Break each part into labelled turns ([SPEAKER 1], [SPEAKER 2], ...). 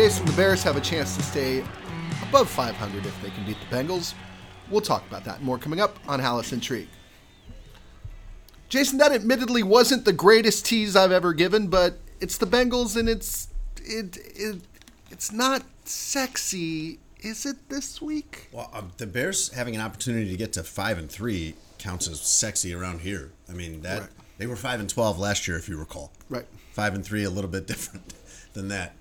[SPEAKER 1] Jason, the Bears have a chance to stay above 500 if they can beat the Bengals. We'll talk about that and more coming up on Halas Intrigue. Jason, that admittedly wasn't the greatest tease I've ever given, but it's the Bengals and it's not sexy, is it this week?
[SPEAKER 2] Well, the Bears having an opportunity to get to 5-3 counts as sexy around here. I mean, that right. They were 5-12 last year, if you recall.
[SPEAKER 1] Right.
[SPEAKER 2] 5-3, a little bit different than that.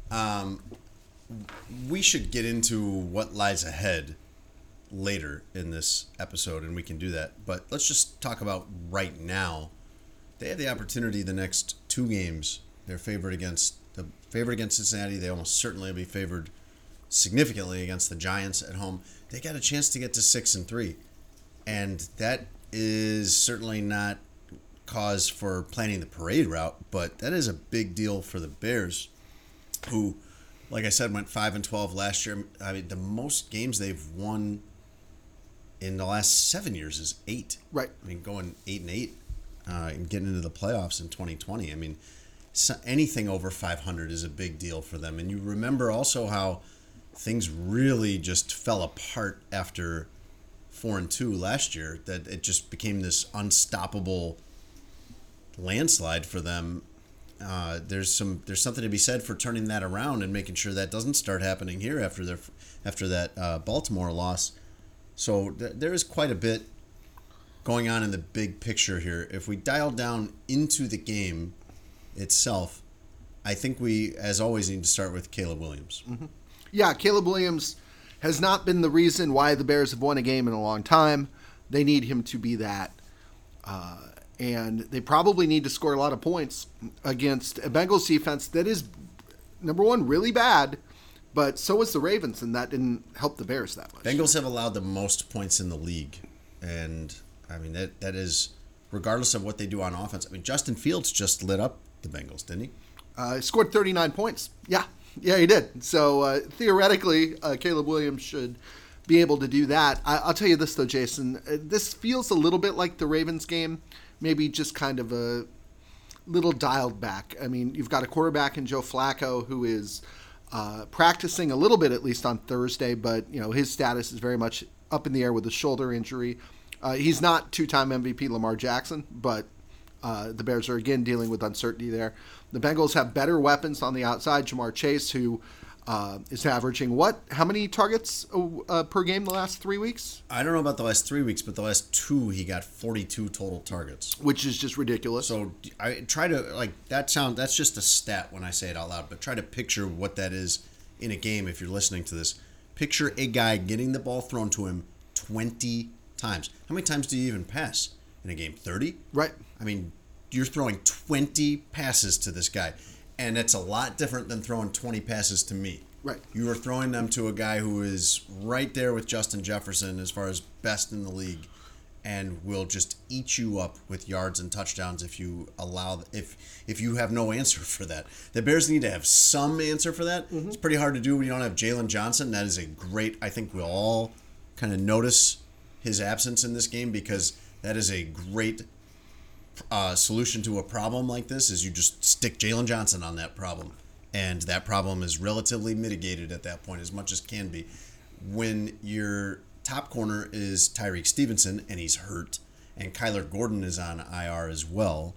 [SPEAKER 2] We should get into what lies ahead later in this episode, and we can do that. But let's just talk about right now. They have the opportunity the next two games. They're favored against Cincinnati. They almost certainly will be favored significantly against the Giants at home. They got a chance to get to 6-3, and that is certainly not cause for planning the parade route, but that is a big deal for the Bears, who, like I said, went 5-12 last year. I mean, the most games they've won in the last 7 years is 8.
[SPEAKER 1] Right.
[SPEAKER 2] I mean, going 8-8 and getting into the playoffs in 2020. I mean, anything over 500 is a big deal for them. And you remember also how things really just fell apart after 4-2 last year, that it just became this unstoppable landslide for them. There's something to be said for turning that around and making sure that doesn't start happening here after that Baltimore loss. So there is quite a bit going on in the big picture here. If we dial down into the game itself, I think we, as always, need to start with Caleb Williams.
[SPEAKER 1] Mm-hmm. Yeah, Caleb Williams has not been the reason why the Bears have won a game in a long time. They need him to be that. And they probably need to score a lot of points against a Bengals defense that is, number one, really bad, but so is the Ravens, and that didn't help the Bears that much.
[SPEAKER 2] Bengals have allowed the most points in the league, and I mean that is regardless of what they do on offense. I mean, Justin Fields just lit up the Bengals, didn't he?
[SPEAKER 1] He scored 39 points. Yeah, he did. So theoretically, Caleb Williams should be able to do that. I'll tell you this, though, Jason. This feels a little bit like the Ravens game, maybe just kind of a little dialed back. I mean, you've got a quarterback in Joe Flacco who is practicing a little bit, at least on Thursday, but his status is very much up in the air with a shoulder injury. He's not two-time MVP Lamar Jackson, but the Bears are again dealing with uncertainty there. The Bengals have better weapons on the outside. Jamar Chase, who is averaging how many targets per game the last 3 weeks?
[SPEAKER 2] I don't know about the last 3 weeks, but the last two he got 42 total targets,
[SPEAKER 1] which is just ridiculous.
[SPEAKER 2] So I try to that's just a stat when I say it out loud, but try to picture what that is in a game. If you're listening to this, picture a guy getting the ball thrown to him 20 times. How many times do you even pass in a game? 30?
[SPEAKER 1] Right.
[SPEAKER 2] I mean, you're throwing 20 passes to this guy. And it's a lot different than throwing 20 passes to me.
[SPEAKER 1] Right.
[SPEAKER 2] You are throwing them to a guy who is right there with Justin Jefferson as far as best in the league, and will just eat you up with yards and touchdowns if you have no answer for that. The Bears need to have some answer for that. Mm-hmm. It's pretty hard to do when you don't have Jalen Johnson. That is a great, I think we'll all kind of notice his absence in this game, because that is a great solution to a problem like this, is you just stick Jalen Johnson on that problem, and that problem is relatively mitigated at that point as much as can be. When your top corner is Tyreek Stevenson and he's hurt, and Kyler Gordon is on IR as well,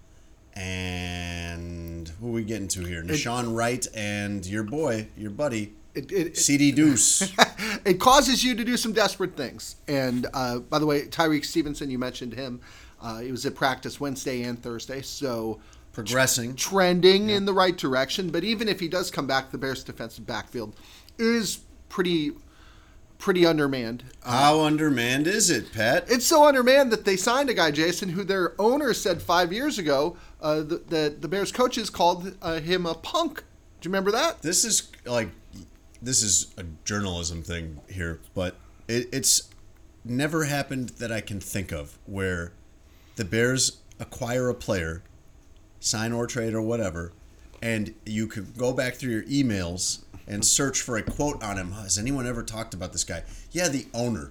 [SPEAKER 2] and who are we getting to here? Nashawn Wright and your buddy CD Deuce.
[SPEAKER 1] It causes you to do some desperate things. And by the way, Tyreek Stevenson, you mentioned him. He was at practice Wednesday and Thursday, so
[SPEAKER 2] progressing,
[SPEAKER 1] trending in the right direction. But even if he does come back, the Bears' defensive backfield is pretty undermanned.
[SPEAKER 2] How undermanned is it, Pat?
[SPEAKER 1] It's so undermanned that they signed a guy, Jason, who their owner said 5 years ago that the Bears coaches called him a punk. Do you remember that?
[SPEAKER 2] This is a journalism thing here, but it's never happened that I can think of where the Bears acquire a player, sign or trade or whatever, and you could go back through your emails and search for a quote on him. Has anyone ever talked about this guy? Yeah, the owner.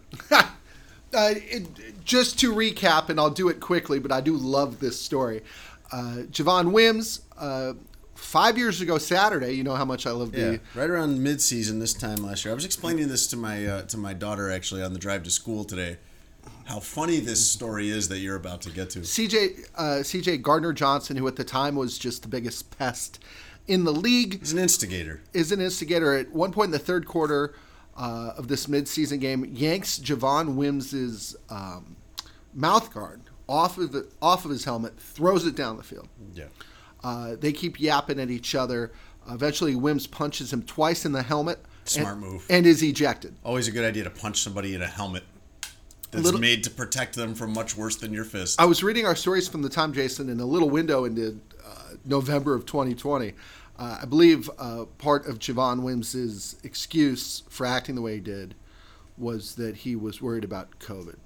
[SPEAKER 1] Just to recap, and I'll do it quickly, but I do love this story. Javon Wims 5 years ago Saturday, you know how much I love the...
[SPEAKER 2] right around mid-season this time last year. I was explaining this to my daughter actually on the drive to school today. How funny this story is that you're about to get to.
[SPEAKER 1] CJ Gardner-Johnson, who at the time was just the biggest pest in the league.
[SPEAKER 2] He's an instigator.
[SPEAKER 1] At one point in the third quarter of this midseason game, yanks Javon Wims's mouth guard off of his helmet, throws it down the field.
[SPEAKER 2] Yeah.
[SPEAKER 1] They keep yapping at each other. Eventually, Wims punches him twice in the helmet.
[SPEAKER 2] Smart move.
[SPEAKER 1] And is ejected.
[SPEAKER 2] Always a good idea to punch somebody in a helmet that's made to protect them from much worse than your fist.
[SPEAKER 1] I was reading our stories from the time, Jason, in a little window into November of 2020. I believe part of Javon Wims's excuse for acting the way he did was that he was worried about COVID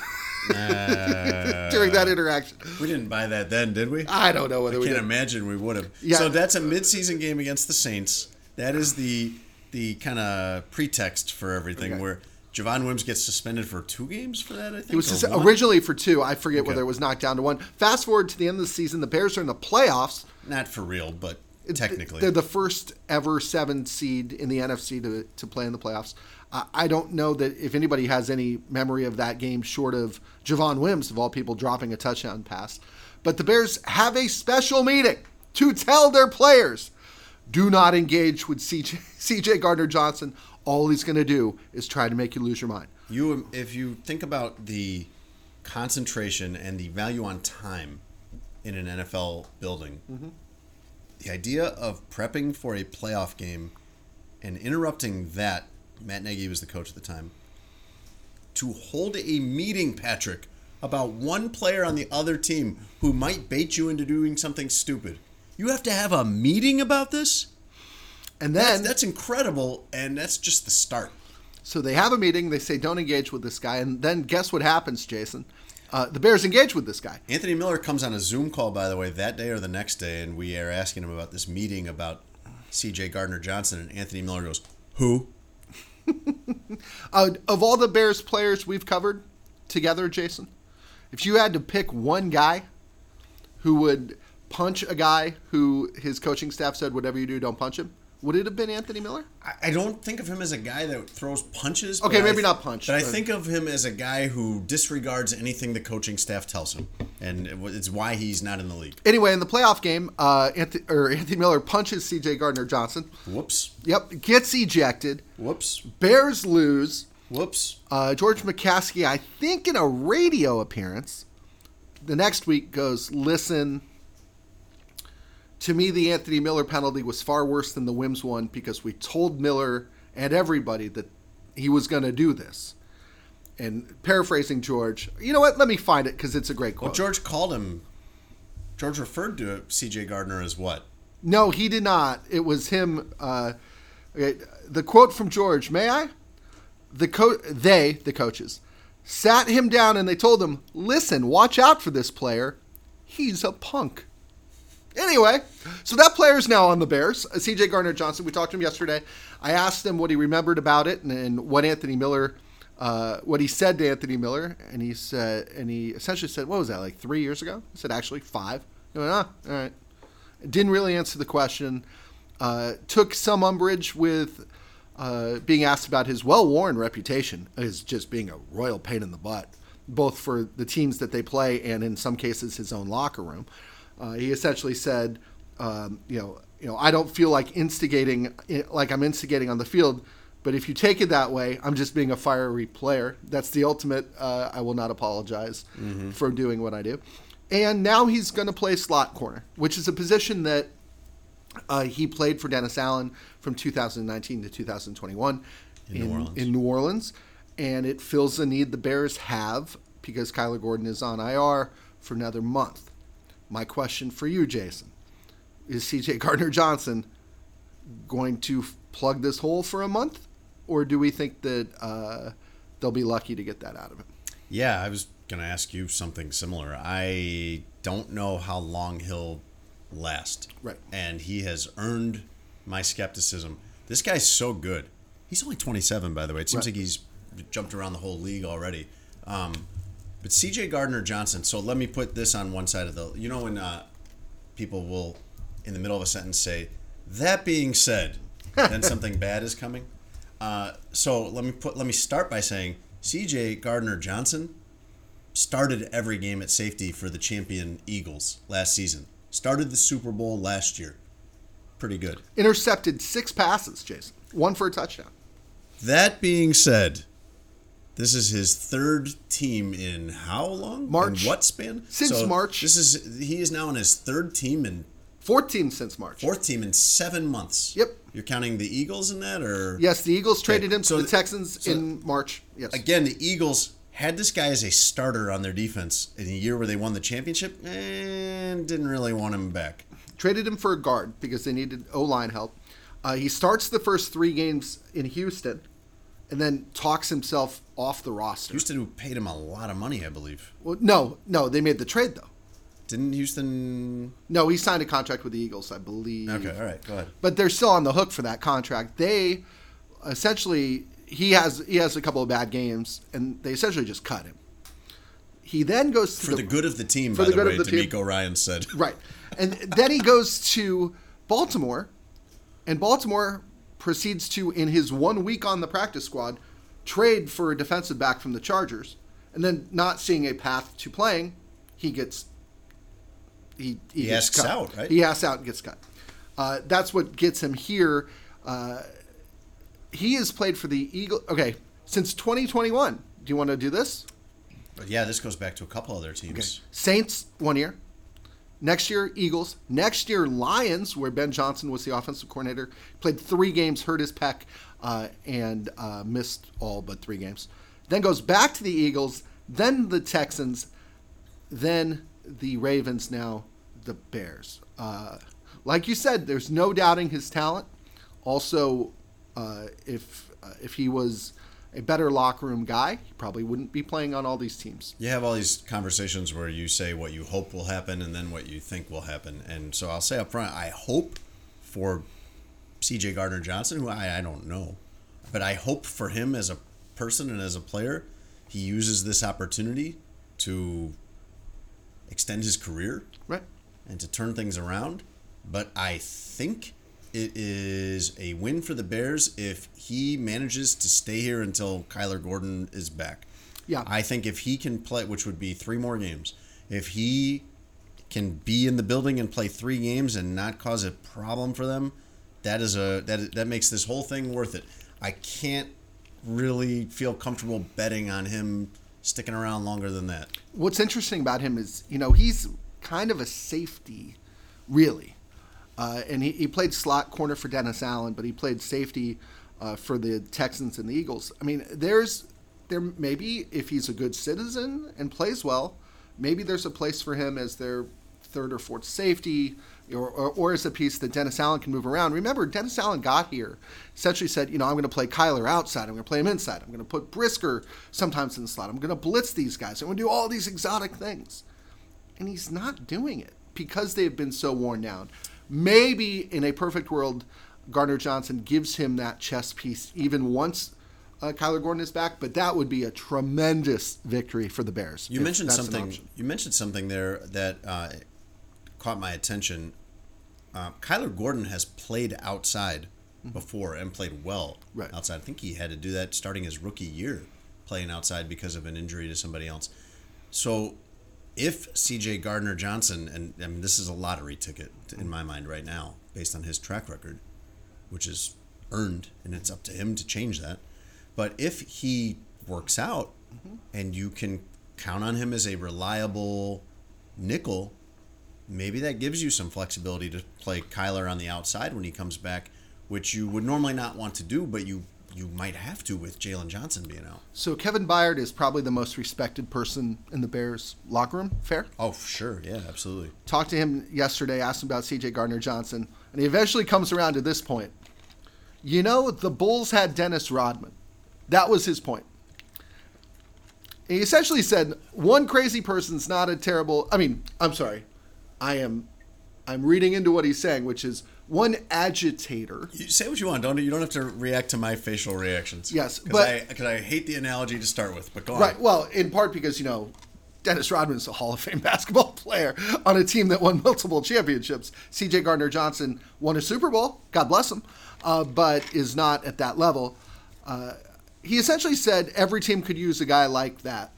[SPEAKER 1] during that interaction.
[SPEAKER 2] We didn't buy that then, did we?
[SPEAKER 1] I don't know whether we did.
[SPEAKER 2] I can't imagine we would have.
[SPEAKER 1] Yeah.
[SPEAKER 2] So that's a midseason game against the Saints. That is the kind of pretext for everything where Javon Wims gets suspended for 2 games for that, I think.
[SPEAKER 1] It was originally for 2. I forget whether it was knocked down to 1. Fast forward to the end of the season, the Bears are in the playoffs.
[SPEAKER 2] Not for real, but technically.
[SPEAKER 1] They're the first ever 7 seed in the NFC to play in the playoffs. I don't know that if anybody has any memory of that game short of Javon Wims, of all people, dropping a touchdown pass. But the Bears have a special meeting to tell their players, do not engage with CJ Gardner-Johnson. All he's going to do is try to make you lose your mind.
[SPEAKER 2] If you think about the concentration and the value on time in an NFL building, the idea of prepping for a playoff game and interrupting that, Matt Nagy was the coach at the time, to hold a meeting, Patrick, about one player on the other team who might bait you into doing something stupid. You have to have a meeting about this?
[SPEAKER 1] And then
[SPEAKER 2] that's incredible, and that's just the start.
[SPEAKER 1] So they have a meeting. They say, don't engage with this guy. And then guess what happens, Jason? The Bears engage with this guy.
[SPEAKER 2] Anthony Miller comes on a Zoom call, by the way, that day or the next day, and we are asking him about this meeting about C.J. Gardner-Johnson, and Anthony Miller goes, who?
[SPEAKER 1] Of all the Bears players we've covered together, Jason, if you had to pick one guy who would punch a guy who his coaching staff said, whatever you do, don't punch him, would it have been Anthony Miller?
[SPEAKER 2] I don't think of him as a guy that throws punches.
[SPEAKER 1] Okay, maybe not punch.
[SPEAKER 2] But I think of him as a guy who disregards anything the coaching staff tells him. And it's why he's not in the league.
[SPEAKER 1] Anyway, in the playoff game, Anthony Miller punches C.J. Gardner-Johnson.
[SPEAKER 2] Whoops.
[SPEAKER 1] Yep, gets ejected.
[SPEAKER 2] Whoops.
[SPEAKER 1] Bears lose.
[SPEAKER 2] Whoops.
[SPEAKER 1] George McCaskey, I think in a radio appearance, the next week goes, listen, to me, the Anthony Miller penalty was far worse than the Wims one because we told Miller and everybody that he was going to do this. And paraphrasing George, you know what? Let me find it because it's a great quote.
[SPEAKER 2] Well, George referred to C.J. Gardner as what?
[SPEAKER 1] No, he did not. It was him. The quote from George, may I? The coaches, sat him down and they told him, listen, watch out for this player. He's a punk. Anyway, so that player is now on the Bears, C.J. Gardner-Johnson. We talked to him yesterday. I asked him what he remembered about it and what Anthony Miller, what he said to Anthony Miller, and he essentially said, "What was that, like 3 years ago?" I said, "Actually, 5." He went, all right. Didn't really answer the question. Took some umbrage with being asked about his well-worn reputation as just being a royal pain in the butt, both for the teams that they play and in some cases his own locker room. He essentially said, I don't feel like I'm instigating on the field, but if you take it that way, I'm just being a fiery player. That's the ultimate. I will not apologize for doing what I do. And now he's going to play slot corner, which is a position that he played for Dennis Allen from 2019 to 2021 in New Orleans. And it fills a need the Bears have because Kyler Gordon is on IR for another month. My question for you, Jason, is C.J. Gardner-Johnson going to plug this hole for a month? Or do we think that they'll be lucky to get that out of him?
[SPEAKER 2] Yeah, I was going to ask you something similar. I don't know how long he'll last.
[SPEAKER 1] Right. And
[SPEAKER 2] he has earned my skepticism. This guy's so good. He's only 27, by the way. It seems like he's jumped around the whole league already. But C.J. Gardner-Johnson, so let me put this on one side of when people will, in the middle of a sentence say, "That being said," then something bad is coming. So let me start by saying C.J. Gardner-Johnson started every game at safety for the champion Eagles last season. Started the Super Bowl last year. Pretty good.
[SPEAKER 1] Intercepted 6 passes, Jason. 1 for a touchdown.
[SPEAKER 2] That being said, this is his third team in how long?
[SPEAKER 1] March.
[SPEAKER 2] In what span?
[SPEAKER 1] Since March.
[SPEAKER 2] He is now on his third team and
[SPEAKER 1] 4th team since March.
[SPEAKER 2] 4th team in 7 months.
[SPEAKER 1] Yep.
[SPEAKER 2] You're counting the Eagles in that, or
[SPEAKER 1] yes, the Eagles traded him to
[SPEAKER 2] so
[SPEAKER 1] the Texans in March. Yes.
[SPEAKER 2] Again, the Eagles had this guy as a starter on their defense in a year where they won the championship and didn't really want him back.
[SPEAKER 1] Traded him for a guard because they needed O-line help. He starts the first 3 games in Houston and then talks himself off the roster.
[SPEAKER 2] Houston, who paid him a lot of money, I believe.
[SPEAKER 1] Well, no, they made the trade, though.
[SPEAKER 2] Didn't Houston?
[SPEAKER 1] No, he signed a contract with the Eagles, I believe.
[SPEAKER 2] Okay, all right, go ahead.
[SPEAKER 1] But they're still on the hook for that contract. They essentially, he has a couple of bad games, and they essentially just cut him. He then goes to
[SPEAKER 2] For the good of the team,
[SPEAKER 1] for
[SPEAKER 2] by
[SPEAKER 1] the
[SPEAKER 2] the
[SPEAKER 1] good
[SPEAKER 2] way,
[SPEAKER 1] of the team.
[SPEAKER 2] D'Amico Ryan said.
[SPEAKER 1] Right. And then he goes to Baltimore, and Baltimore proceeds to, in his 1 week on the practice squad, trade for a defensive back from the Chargers. And then not seeing a path to playing, he gets he gets
[SPEAKER 2] asks
[SPEAKER 1] cut.
[SPEAKER 2] out, right?
[SPEAKER 1] He asks out and gets cut. That's what gets him here. He has played for the Eagles. Okay, since 2021. Do you want to do this?
[SPEAKER 2] But yeah, this goes back to a couple other teams.
[SPEAKER 1] Okay. Saints 1 year. Next year, Eagles. Next year, Lions, where Ben Johnson was the offensive coordinator. Played 3 games, hurt his pec, and missed all but 3 games. Then goes back to the Eagles, then the Texans, then the Ravens, now the Bears. Like you said, there's no doubting his talent. Also, if he was a better locker room guy, he probably wouldn't be playing on all these teams.
[SPEAKER 2] You have all these conversations where you say what you hope will happen and then what you think will happen. And so I'll say up front, I hope for C.J. Gardner-Johnson, who I don't know, but I hope for him as a person and as a player, he uses this opportunity to extend his career,
[SPEAKER 1] right,
[SPEAKER 2] and to turn things around. But I think it is a win for the Bears if he manages to stay here until Kyler Gordon is back.
[SPEAKER 1] Yeah.
[SPEAKER 2] I think if he can play, which would be 3 more games, if he can be in the building and play 3 games and not cause a problem for them, that makes this whole thing worth it. I can't really feel comfortable betting on him sticking around longer than that.
[SPEAKER 1] What's interesting about him is, he's kind of a safety, really. And he played slot corner for Dennis Allen, but he played safety for the Texans and the Eagles. I mean, there maybe if he's a good citizen and plays well, maybe there's a place for him as their 3rd or 4th safety, or as a piece that Dennis Allen can move around. Remember, Dennis Allen got here, essentially said, I'm going to play Kyler outside. I'm going to play him inside. I'm going to put Brisker sometimes in the slot. I'm going to blitz these guys. I'm going to do all these exotic things. And he's not doing it because they've been so worn down. Maybe in a perfect world, Gardner-Johnson gives him that chess piece even once Kyler Gordon is back, but that would be a tremendous victory for the Bears.
[SPEAKER 2] You mentioned something. You mentioned something there that caught my attention. Kyler Gordon has played outside before and played well outside. I think he had to do that starting his rookie year, playing outside because of an injury to somebody else. So if C.J. Gardner-Johnson, and I mean this is a lottery ticket in my mind right now, based on his track record, which is earned, and it's up to him to change that. But if he works out, and you can count on him as a reliable nickel, maybe that gives you some flexibility to play Kyler on the outside when he comes back, which you would normally not want to do, but you might have to with Jalen Johnson being out.
[SPEAKER 1] So Kevin Byard is probably the most respected person in the Bears locker room. Fair?
[SPEAKER 2] Oh, sure. Yeah, absolutely.
[SPEAKER 1] Talked to him yesterday, asked him about C.J. Gardner-Johnson, and he eventually comes around to this point. The Bulls had Dennis Rodman. That was his point. And he essentially said, one crazy person's not a terrible... I'm sorry. I'm reading into what he's saying, which is one agitator.
[SPEAKER 2] You say what you want, don't you? You don't have to react to my facial reactions.
[SPEAKER 1] Yes,
[SPEAKER 2] because I hate the analogy to start with. But go on.
[SPEAKER 1] Right. Well, in part because Dennis Rodman is a Hall of Fame basketball player on a team that won multiple championships. C.J. Gardner-Johnson won a Super Bowl, God bless him, but is not at that level. He essentially said every team could use a guy like that.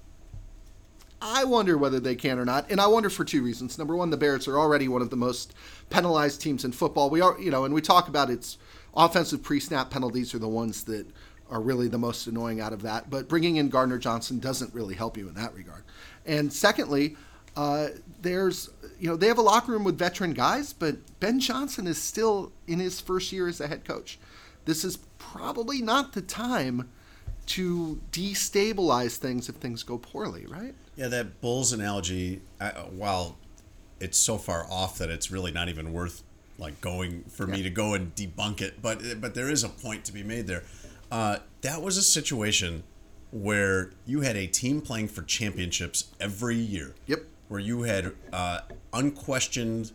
[SPEAKER 1] I wonder whether they can or not, and I wonder for two reasons. Number one, the Bears are already one of the most penalized teams in football. We are, and we talk about its offensive pre-snap penalties are the ones that are really the most annoying out of that. But bringing in Gardner-Johnson doesn't really help you in that regard. And secondly, they have a locker room with veteran guys, but Ben Johnson is still in his first year as a head coach. This is probably not the time to destabilize things if things go poorly, right?
[SPEAKER 2] Yeah, that Bulls analogy, while it's so far off that it's really not even worth going for me to go and debunk it, but there is a point to be made there. That was a situation where you had a team playing for championships every year.
[SPEAKER 1] Yep.
[SPEAKER 2] Where you had unquestioned,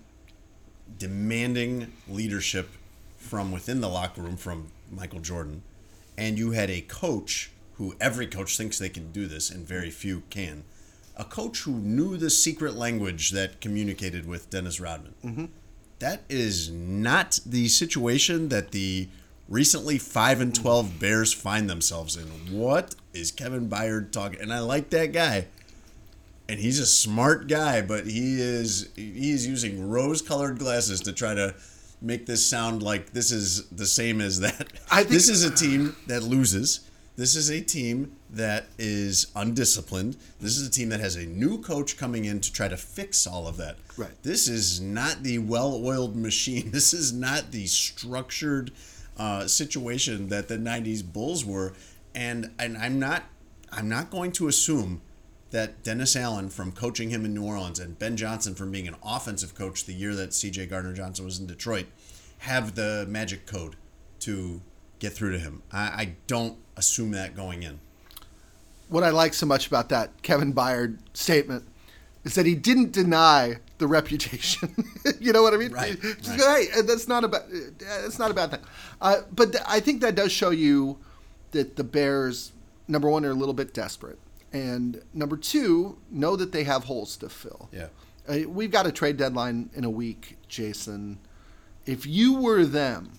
[SPEAKER 2] demanding leadership from within the locker room from Michael Jordan. And you had a coach who every coach thinks they can do this and very few can. A coach who knew the secret language that communicated with Dennis Rodman. Mm-hmm. That is not the situation that the recently 5-12 Bears find themselves in. What is Kevin Byard talking? And I like that guy. And he's a smart guy, but he is using rose-colored glasses to try to make this sound like this is the same as that. This is a team that loses. This is a team that is undisciplined. This is a team that has a new coach coming in to try to fix all of that.
[SPEAKER 1] Right.
[SPEAKER 2] This is not the well-oiled machine. This is not the structured situation that the 90s Bulls were. And I'm not going to assume that Dennis Allen from coaching him in New Orleans and Ben Johnson from being an offensive coach the year that C.J. Gardner-Johnson was in Detroit have the magic code to get through to him. I don't assume that going in.
[SPEAKER 1] What I like so much about that Kevin Byard statement is that he didn't deny the reputation. You know what I mean?
[SPEAKER 2] Right.
[SPEAKER 1] Hey, that's not a bad thing. But I think that does show you that the Bears, number one, are a little bit desperate. And number two, know that they have holes to fill.
[SPEAKER 2] Yeah.
[SPEAKER 1] We've got a trade deadline in a week, Jason. If you were them,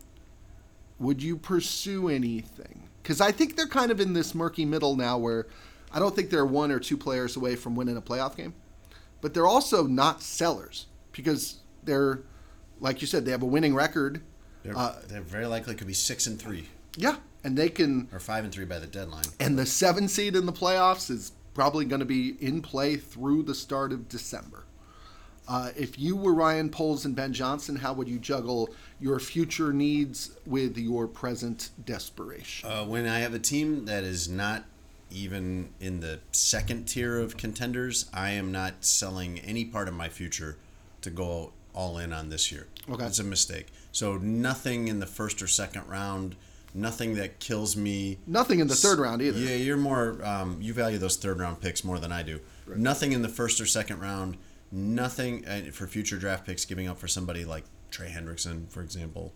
[SPEAKER 1] would you pursue anything? Because I think they're kind of in this murky middle now where I don't think they're one or two players away from winning a playoff game. But they're also not sellers because they're, like you said, they have a winning record.
[SPEAKER 2] They're very likely could be 6-3.
[SPEAKER 1] Yeah. And they can...
[SPEAKER 2] Or 5-3 by the deadline.
[SPEAKER 1] And the 7 seed in the playoffs is probably going to be in play through the start of December. If you were Ryan Poles and Ben Johnson, how would you juggle your future needs with your present desperation?
[SPEAKER 2] When I have a team that is not even in the second tier of contenders, I am not selling any part of my future to go all in on this year.
[SPEAKER 1] Okay.
[SPEAKER 2] It's a mistake. So nothing in the first or second round, nothing that kills me.
[SPEAKER 1] Nothing in the third round either.
[SPEAKER 2] Yeah, you're more, you value those third round picks more than I do.
[SPEAKER 1] Right.
[SPEAKER 2] Nothing in the first or second round, nothing for future draft picks giving up for somebody like Trey Hendrickson, for example.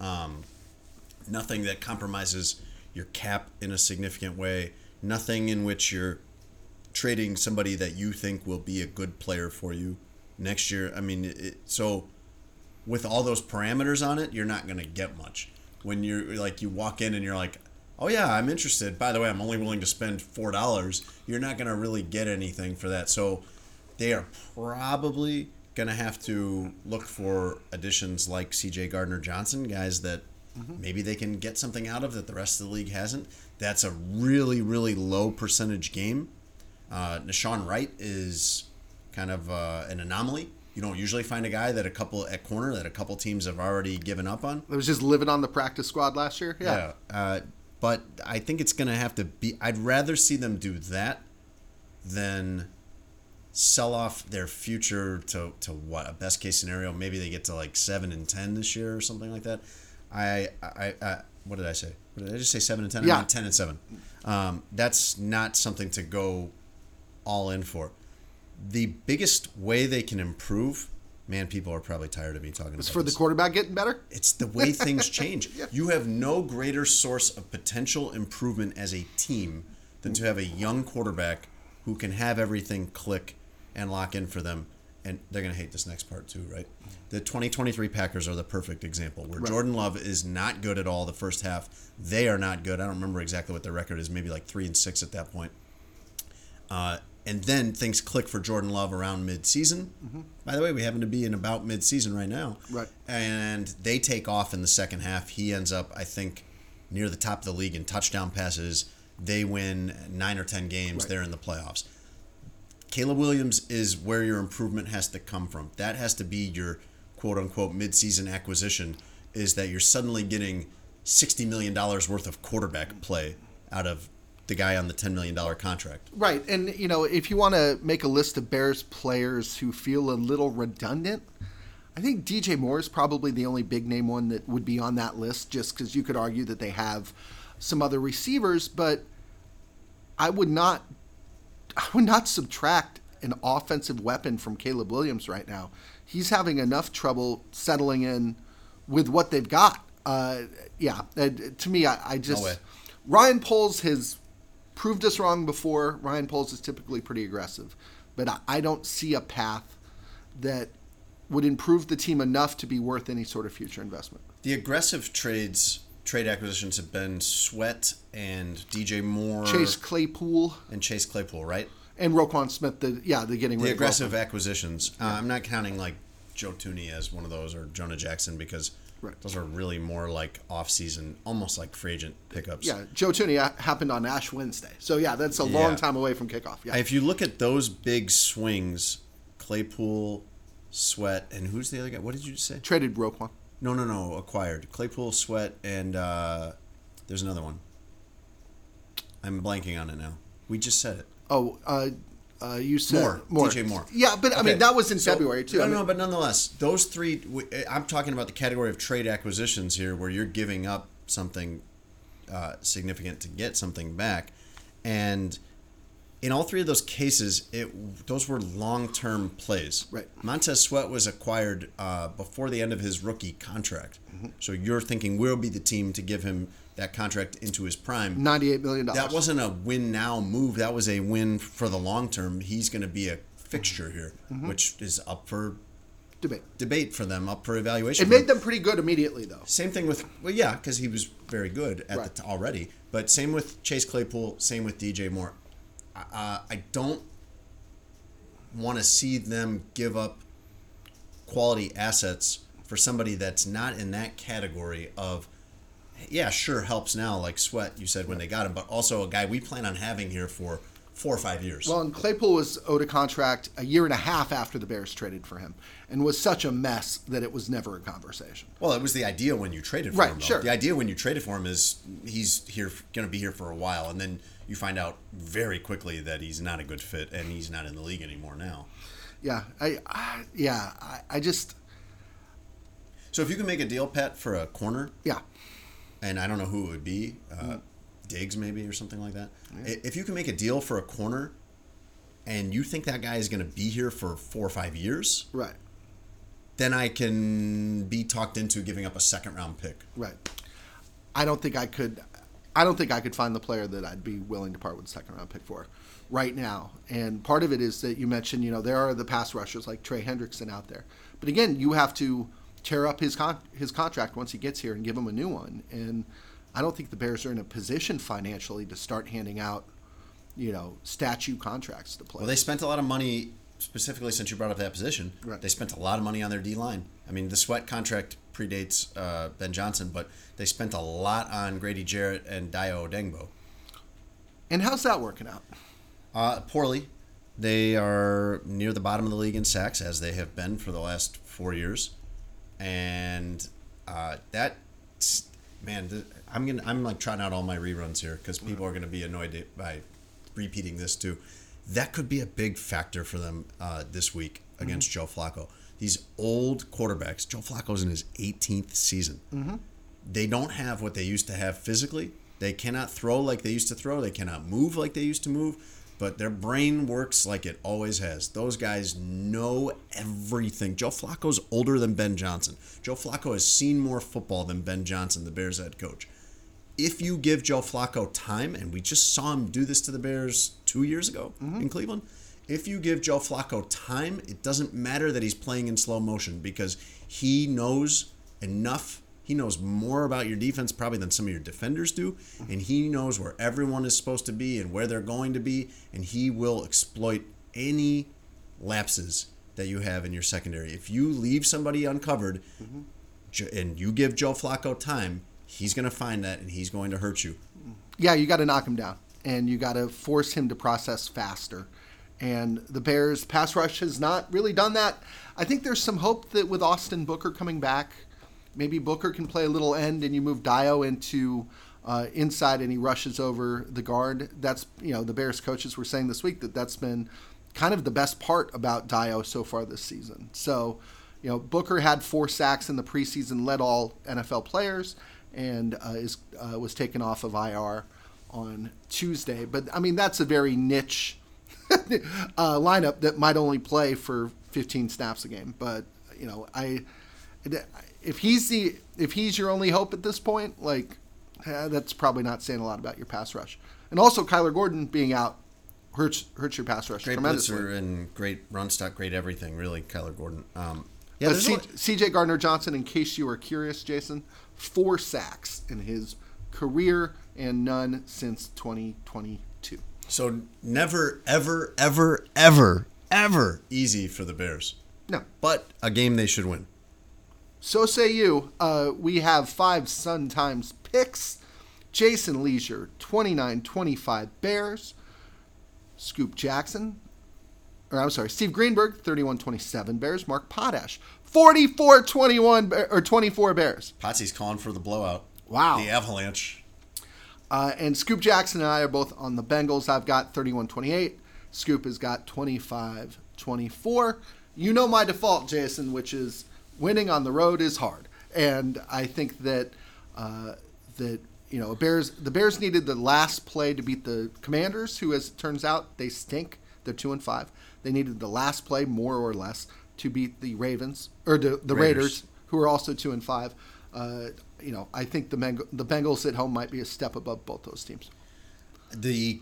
[SPEAKER 2] Nothing that compromises your cap in a significant way. Nothing in which you're trading somebody that you think will be a good player for you next year. I mean, so with all those parameters on it, you're not going to get much. When you're like, you walk in and you're like, oh yeah, I'm interested. By the way, I'm only willing to spend $4. You're not going to really get anything for that. So they are probably going to have to look for additions like C.J. Gardner-Johnson, guys that maybe they can get something out of that the rest of the league hasn't. That's a really, really low percentage game. Nashawn Wright is kind of an anomaly. You don't usually find a guy that a couple teams have already given up on.
[SPEAKER 1] It was just living on the practice squad last year.
[SPEAKER 2] Yeah. But I think it's going to have to be. I'd rather see them do that than sell off their future to what, a best case scenario. Maybe they get to like 7-10 this year or something like that. I what did I say? What did I just say? 7-10.
[SPEAKER 1] Yeah.
[SPEAKER 2] I mean 10-7. That's not something to go all in for. The biggest way they can improve, man, people are probably tired of me talking about this.
[SPEAKER 1] It's for the quarterback getting better?
[SPEAKER 2] It's the way things change.
[SPEAKER 1] Yeah.
[SPEAKER 2] You have no greater source of potential improvement as a team than to have a young quarterback who can have everything click and lock in for them. And they're going to hate this next part too, right? The 2023 Packers are the perfect example where Jordan Love is not good at all the first half. They are not good. I don't remember exactly what their record is, maybe like 3-6 at that point. And then things click for Jordan Love around mid-season. Mm-hmm. By the way, we happen to be in about mid-season right now.
[SPEAKER 1] Right.
[SPEAKER 2] And they take off in the second half. He ends up, I think, near the top of the league in touchdown passes. They win 9 or 10 games. Right. They're in the playoffs. Caleb Williams is where your improvement has to come from. That has to be your quote-unquote mid-season acquisition, is that you're suddenly getting $60 million worth of quarterback play out of the guy on the $10 million contract.
[SPEAKER 1] Right. And, if you want to make a list of Bears players who feel a little redundant, I think DJ Moore is probably the only big name one that would be on that list, just because you could argue that they have some other receivers, but I would not subtract an offensive weapon from Caleb Williams right now. He's having enough trouble settling in with what they've got. To me, I just...
[SPEAKER 2] No way.
[SPEAKER 1] Ryan Poles has proved us wrong before. Ryan Poles is typically pretty aggressive. But I don't see a path that would improve the team enough to be worth any sort of future investment.
[SPEAKER 2] The aggressive trade acquisitions have been Sweat and DJ Moore.
[SPEAKER 1] Chase Claypool,
[SPEAKER 2] right?
[SPEAKER 1] And Roquan Smith, the getting rid of
[SPEAKER 2] aggressive acquisitions. I'm not counting like Joe Thuney as one of those or Jonah Jackson, because those are really more like off-season, almost like free agent pickups.
[SPEAKER 1] Yeah, Joe Thuney happened on Ash Wednesday. So, that's a long time away from kickoff. Yeah.
[SPEAKER 2] If you look at those big swings, Claypool, Sweat, and who's the other guy? What did you just say?
[SPEAKER 1] Traded Roquan.
[SPEAKER 2] No, acquired. Claypool, Sweat, and there's another one. I'm blanking on it now. We just said it.
[SPEAKER 1] Oh, you said
[SPEAKER 2] Moore. DJ Moore.
[SPEAKER 1] Yeah, but I mean, that was in February, too.
[SPEAKER 2] No, but nonetheless, those three, I'm talking about the category of trade acquisitions here, where you're giving up something significant to get something back. And in all three of those cases, those were long-term plays.
[SPEAKER 1] Right.
[SPEAKER 2] Montez Sweat was acquired before the end of his rookie contract. Mm-hmm. So you're thinking we'll be the team to give him that contract into his prime.
[SPEAKER 1] $98 million.
[SPEAKER 2] That wasn't a win-now move. That was a win for the long term. He's going to be a fixture here, which is up for debate for them, up for evaluation.
[SPEAKER 1] It made them pretty good immediately, though.
[SPEAKER 2] Same thing with, because he was very good at already. But same with Chase Claypool, same with DJ Moore. I don't want to see them give up quality assets for somebody that's not in that category of, sure, helps now, like Sweat, you said, when they got him, but also a guy we plan on having here for 4 or 5 years.
[SPEAKER 1] Well, and Claypool was owed a contract a year and a half after the Bears traded for him, and was such a mess that it was never a conversation.
[SPEAKER 2] Well, it was the idea when you traded for him, though.
[SPEAKER 1] Sure.
[SPEAKER 2] The idea when you traded for him is he's going to be here for a while, and then you find out very quickly that he's not a good fit, and he's not in the league anymore now.
[SPEAKER 1] Yeah, I just...
[SPEAKER 2] So if you can make a deal, Pat, for a corner...
[SPEAKER 1] Yeah.
[SPEAKER 2] And I don't know who it would be, Diggs maybe or something like that. Yeah. If you can make a deal for a corner and you think that guy is going to be here for 4 or 5 years,
[SPEAKER 1] right,
[SPEAKER 2] then I can be talked into giving up a second-round pick.
[SPEAKER 1] Right. I don't think I could find the player that I'd be willing to part with a second-round pick for right now. And part of it is that you mentioned, there are the pass rushers like Trey Hendrickson out there. But again, you have to tear up his contract once he gets here and give him a new one. And I don't think the Bears are in a position financially to start handing out, statue contracts to players.
[SPEAKER 2] Well, they spent a lot of money, specifically since you brought up that position.
[SPEAKER 1] Right.
[SPEAKER 2] They spent a lot of money on their D-line. I mean, the Sweat contract predates Ben Johnson, but they spent a lot on Grady Jarrett and Dayo Odengbo.
[SPEAKER 1] And how's that working out?
[SPEAKER 2] Poorly. They are near the bottom of the league in sacks, as they have been for the last 4 years. And I'm like trotting out all my reruns here because people are going to be annoyed by repeating this too. That could be a big factor for them this week against Joe Flacco. These old quarterbacks, Joe Flacco's in his 18th season. Mm-hmm. They don't have what they used to have physically. They cannot throw like they used to throw. They cannot move like they used to move. But their brain works like it always has. Those guys know everything. Joe Flacco's older than Ben Johnson. Joe Flacco has seen more football than Ben Johnson, the Bears head coach. if you give Joe Flacco time, and we just saw him do this to the Bears 2 years ago in Cleveland, if you give Joe Flacco time, it doesn't matter that he's playing in slow motion because he knows enough. He knows more about your defense probably than some of your defenders do, and he knows where everyone is supposed to be and where they're going to be, and he will exploit any lapses that you have in your secondary. If you leave somebody uncovered and you give Joe Flacco time, he's going to find that, and he's going to hurt you.
[SPEAKER 1] Yeah, you got to knock him down, and you got to force him to process faster. And the Bears' pass rush has not really done that. I think there's some hope that with Austin Booker coming back, maybe Booker can play a little end, and you move Dio into inside, and he rushes over the guard. That's, the Bears coaches were saying this week that that's been kind of the best part about Dio so far this season. So, Booker had 4 sacks in the preseason, led all NFL players, and was taken off of IR on Tuesday. But, that's a very niche lineup that might only play for 15 snaps a game. But, if he's your only hope at this point, that's probably not saying a lot about your pass rush. And also Kyler Gordon being out hurts your pass rush tremendously.
[SPEAKER 2] Great blitzer and great run stock, great everything, really, Kyler Gordon.
[SPEAKER 1] C.J. Gardner-Johnson, in case you were curious, Jason, 4 sacks in his career and none since 2022.
[SPEAKER 2] So never, ever, ever, ever, ever easy for the Bears.
[SPEAKER 1] No.
[SPEAKER 2] But a game they should win.
[SPEAKER 1] So say you. We have 5 Sun Times picks. Jason Leisure, 29-25 Bears. Steve Greenberg, 31-27 Bears. Mark Potash, 44-21 or 24 Bears.
[SPEAKER 2] Potsy's calling for the blowout.
[SPEAKER 1] Wow.
[SPEAKER 2] The avalanche.
[SPEAKER 1] And Scoop Jackson and I are both on the Bengals. I've got 31-28. Scoop has got 25-24. You know my default, Jason, which is winning on the road is hard. And I think that the Bears needed the last play to beat the Commanders, who, as it turns out, they stink. They're 2-5. They needed the last play, more or less, to beat the Ravens or the Raiders, who are also 2-5. I think the Bengals at home might be a step above both those teams.
[SPEAKER 2] The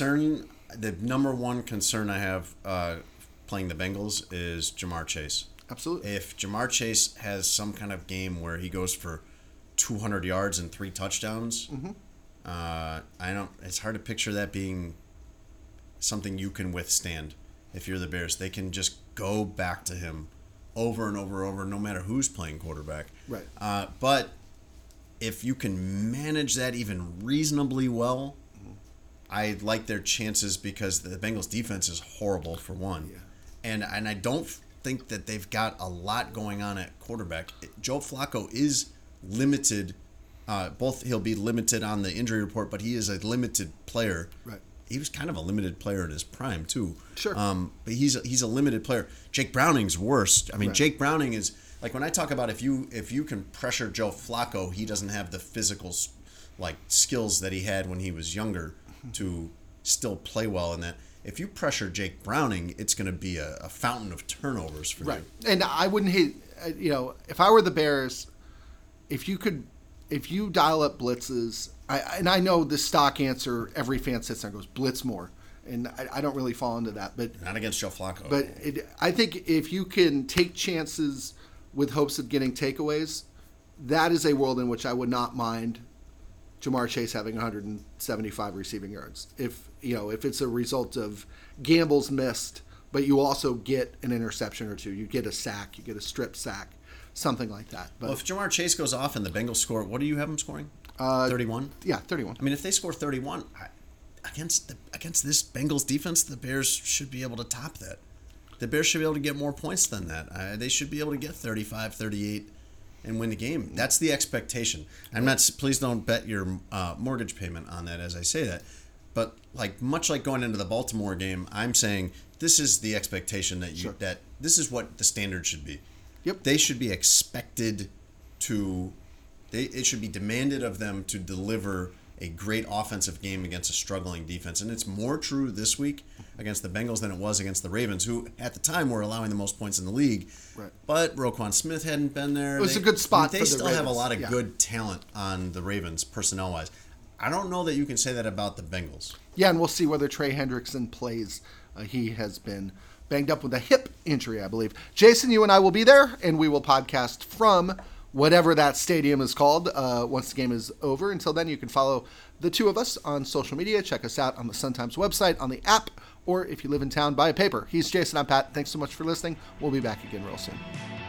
[SPEAKER 2] number one concern I have playing the Bengals is Ja'Marr Chase.
[SPEAKER 1] Absolutely.
[SPEAKER 2] If Ja'Marr Chase has some kind of game where he goes for 200 yards and 3 touchdowns, it's hard to picture that being something you can withstand. If you're the Bears, they can just go back to him over and over, no matter who's playing quarterback.
[SPEAKER 1] Right.
[SPEAKER 2] But if you can manage that even reasonably well, I like their chances because the Bengals defense is horrible for one.
[SPEAKER 1] Yeah.
[SPEAKER 2] And I don't think that they've got a lot going on at quarterback. Joe Flacco is limited. He'll be limited on the injury report, but he is a limited player.
[SPEAKER 1] Right.
[SPEAKER 2] He was kind of a limited player in his prime too.
[SPEAKER 1] Sure.
[SPEAKER 2] But he's a limited player. Jake Browning's worse.
[SPEAKER 1] Right.
[SPEAKER 2] Jake Browning is like when I talk about if you can pressure Joe Flacco, he doesn't have the physical skills that he had when he was younger to still play well in that. If you pressure Jake Browning, it's going to be a fountain of turnovers for you.
[SPEAKER 1] And I wouldn't hate, if I were the Bears, if you dial up blitzes, I know the stock answer, every fan sits there and goes, blitz more. And I don't really fall into that. But
[SPEAKER 2] not against Joe Flacco.
[SPEAKER 1] But I think if you can take chances with hopes of getting takeaways, that is a world in which I would not mind Ja'Marr Chase having 175 receiving yards. If it's a result of gambles missed, but you also get an interception or two, you get a sack, you get a strip sack, something like that. But
[SPEAKER 2] if Ja'Marr Chase goes off and the Bengals score, what do you have them scoring? 31?
[SPEAKER 1] Yeah, 31.
[SPEAKER 2] If they score 31 against this Bengals defense, the Bears should be able to top that. The Bears should be able to get more points than that. They should be able to get 35, 38 and win the game. That's the expectation. Please don't bet your mortgage payment on that as I say that. But much like going into the Baltimore game, I'm saying this is the expectation that this is what the standard should be.
[SPEAKER 1] Yep.
[SPEAKER 2] They should be expected to. It should be demanded of them to deliver a great offensive game against a struggling defense, and it's more true this week against the Bengals than it was against the Ravens, who at the time were allowing the most points in the league.
[SPEAKER 1] Right.
[SPEAKER 2] But Roquan Smith hadn't been there.
[SPEAKER 1] It was a good spot.
[SPEAKER 2] They
[SPEAKER 1] for the
[SPEAKER 2] still
[SPEAKER 1] Ravens.
[SPEAKER 2] have a lot of good talent on the Ravens personnel-wise. I don't know that you can say that about the Bengals.
[SPEAKER 1] Yeah, and we'll see whether Trey Hendrickson plays. He has been banged up with a hip injury, I believe. Jason, you and I will be there, and we will podcast from whatever that stadium is called once the game is over. Until then, you can follow the two of us on social media. Check us out on the Sun Times website, on the app, or if you live in town, buy a paper. He's Jason, I'm Pat. Thanks so much for listening. We'll be back again real soon.